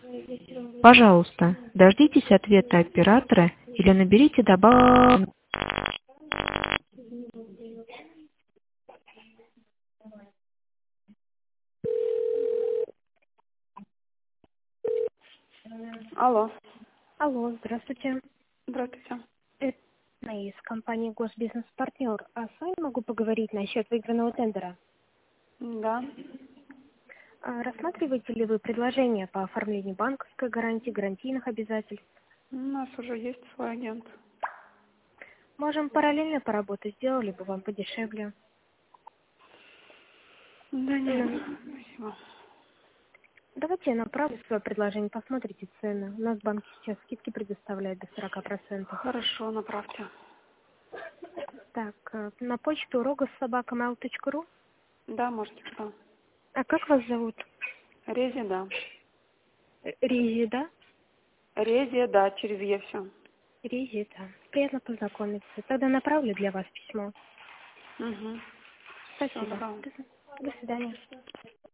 Пожалуйста, дождитесь ответа оператора или наберите добавку. Алло, Алло, здравствуйте. здравствуйте. Это Анна из компании «Госбизнес-партнер». А с вами могу поговорить насчет выигранного тендера. Да. Рассматриваете ли вы предложения по оформлению банковской гарантии, гарантийных обязательств? У нас уже есть свой агент. Можем параллельно поработать, сделали бы вам подешевле. Да нет, М, спасибо. Давайте я направлю свое предложение, посмотрите цены. У нас банки сейчас скидки предоставляют до 40%. Хорошо, направьте. Так, на почту rogos@mail.ru. Да, можете туда. А как вас зовут? Рези, да. Ризи, да? Рези, да, через Е все. Ризи, да. Приятно познакомиться. Тогда направлю для вас письмо. Угу. Все, Спасибо. добро. До свидания.